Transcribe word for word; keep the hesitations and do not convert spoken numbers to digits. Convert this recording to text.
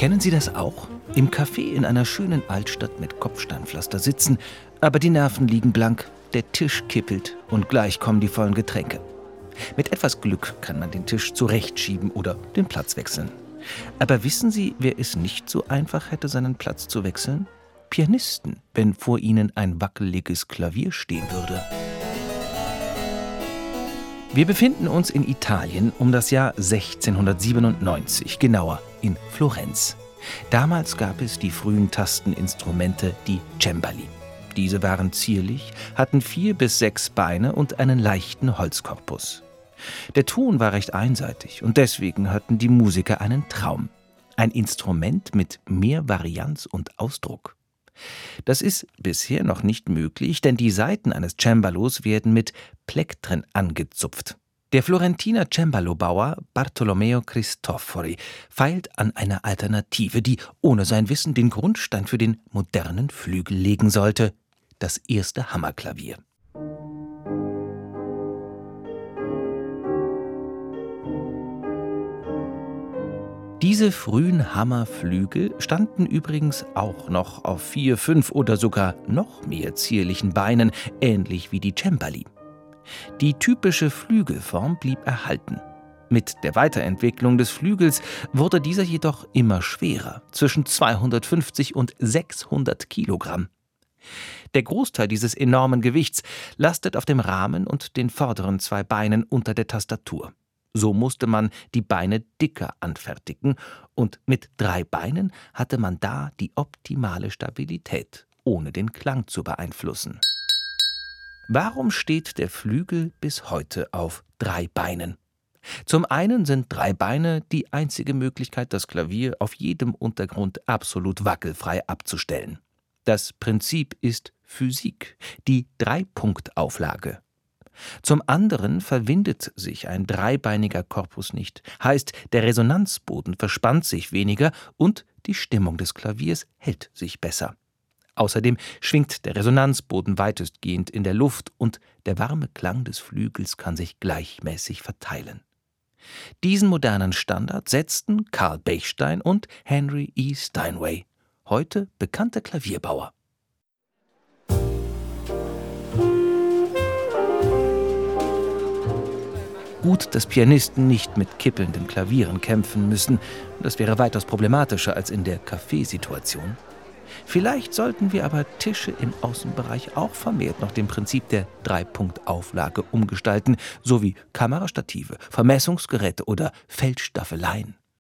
Kennen Sie das auch? Im Café in einer schönen Altstadt mit Kopfsteinpflaster sitzen, aber die Nerven liegen blank, der Tisch kippelt und gleich kommen die vollen Getränke. Mit etwas Glück kann man den Tisch zurechtschieben oder den Platz wechseln. Aber wissen Sie, wer es nicht so einfach hätte, seinen Platz zu wechseln? Pianisten, wenn vor ihnen ein wackeliges Klavier stehen würde. Wir befinden uns in Italien um das Jahr sechzehnhundertsiebenundneunzig, genauer in Florenz. Damals gab es die frühen Tasteninstrumente, die Cembali. Diese waren zierlich, hatten vier bis sechs Beine und einen leichten Holzkorpus. Der Ton war recht einseitig und deswegen hatten die Musiker einen Traum. Ein Instrument mit mehr Varianz und Ausdruck. Das ist bisher noch nicht möglich, denn die Saiten eines Cembalos werden mit Plektren angezupft. Der Florentiner Cembalobauer Bartolomeo Cristofori feilt an einer Alternative, die ohne sein Wissen den Grundstein für den modernen Flügel legen sollte: das erste Hammerklavier. Diese frühen Hammerflügel standen übrigens auch noch auf vier, fünf oder sogar noch mehr zierlichen Beinen, ähnlich wie die Cembali. Die typische Flügelform blieb erhalten. Mit der Weiterentwicklung des Flügels wurde dieser jedoch immer schwerer, zwischen zweihundertfünfzig und sechshundert Kilogramm. Der Großteil dieses enormen Gewichts lastet auf dem Rahmen und den vorderen zwei Beinen unter der Tastatur. So musste man die Beine dicker anfertigen und mit drei Beinen hatte man da die optimale Stabilität, ohne den Klang zu beeinflussen. Warum steht der Flügel bis heute auf drei Beinen? Zum einen sind drei Beine die einzige Möglichkeit, das Klavier auf jedem Untergrund absolut wackelfrei abzustellen. Das Prinzip ist Physik, die Dreipunktauflage. Zum anderen verwindet sich ein dreibeiniger Korpus nicht, heißt, der Resonanzboden verspannt sich weniger und die Stimmung des Klaviers hält sich besser. Außerdem schwingt der Resonanzboden weitestgehend in der Luft und der warme Klang des Flügels kann sich gleichmäßig verteilen. Diesen modernen Standard setzten Carl Bechstein und Henry E. Steinway, heute bekannte Klavierbauer. Gut, dass Pianisten nicht mit kippelnden Klavieren kämpfen müssen. Das wäre weitaus problematischer als in der Kaffeesituation. Vielleicht sollten wir aber Tische im Außenbereich auch vermehrt nach dem Prinzip der Dreipunktauflage umgestalten, sowie Kamerastative, Vermessungsgeräte oder Feldstaffeleien.